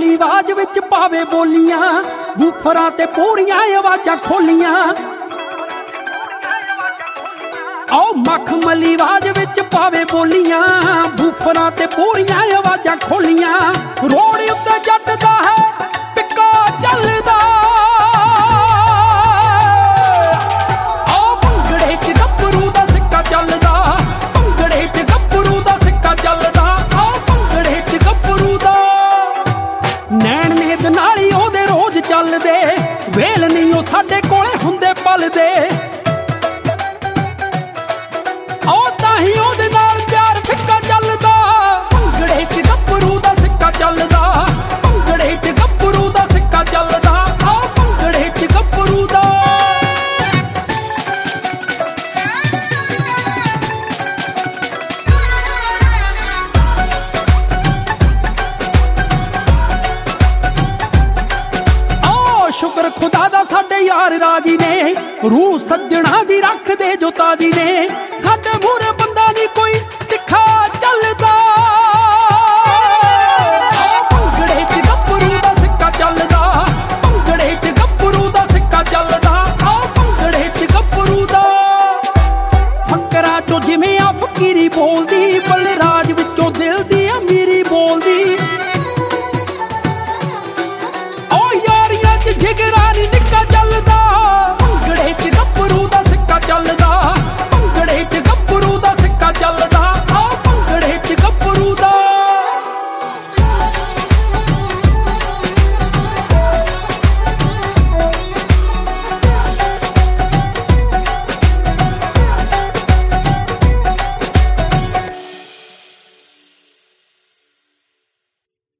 ਮਲੀ ਆਵਾਜ਼ ਵਿੱਚ ਪਾਵੇ ਬੋਲੀਆਂ, ਬੂਫਰਾਂ ਤੇ ਪੂਰੀਆਂ ਆਵਾਜ਼ਾਂ ਖੋਲੀਆਂ। ਆਓ ਮਖਮਲੀ ਆਵਾਜ਼ ਵਿੱਚ ਪਾਵੇ ਬੋਲੀਆਂ, ਬੂਫਰਾਂ ਤੇ ਪੂਰੀਆਂ ਆਵਾਜ਼ਾਂ ਖੋਲੀਆਂ। ਰੋਡ ਉੱਤੇ ਜੱਟ ਦਾ ਹੈ ਪਿੱਕਾ ਚੱਲਦਾ, ਆਓ ਭੰਗੜੇ 'ਚ ਗੱਭਰੂ ਦਾ ਸਿੱਕਾ ਚੱਲਦਾ, ਭੰਗੜੇ 'ਚ ਗੱਭਰੂ ਦਾ ਸਿੱਕਾ ਚੱਲਦਾ, ਆਓ ਭੰਗੜੇ 'ਚ ਗੱਭਰੂ ਦਾ। ਨੈਣ ਨੀਂਦ ਨਾਲ ਹੀ ਉਹਦੇ ਰੋਜ਼ ਚੱਲਦੇ, ਵੇਲ ਨਹੀਂ ਉਹ ਸਾਡੇ ਕੋਲੇ ਹੁੰਦੇ ਪਲਦੇ। ਉਹ ਤਾਂ ਹੀ ਉਹਦੇ ਨਾਲ ਪਿਆਰ ਫਿੱਕਾ ਚੱਲਦਾ, ਭੰਗੜੇ 'ਚ ਗੱਭਰੂ ਦਾ ਸਿੱਕਾ ਚੱਲਦਾ, ਭੰਗੜੇ 'ਚ ਗੱਭਰੂ ਦਾ ਸਿੱਕਾ ਚੱਲਦਾ, ਆਹ ਭੰਗੜੇ 'ਚ ਗੱਭਰੂ ਦਾ। ਆਹ ਸ਼ੁਕਰ ਖੁਦਾ ਦਾ ਸਾਡੇ ਯਾਰ ਰਾਜੀ ਨੇ, ਰੂਹ ਸੱਜਣਾ ਦੀ ਰੱਖਦੇ ਜੋ ਤਾਜੀ ਨੇ। ਸਾਡੇ ਮੂਹਰੇ ਬੰਦਾ ਨਹੀਂ ਕੋਈ ਤਿੱਖਾ ਚੱਲਦਾ,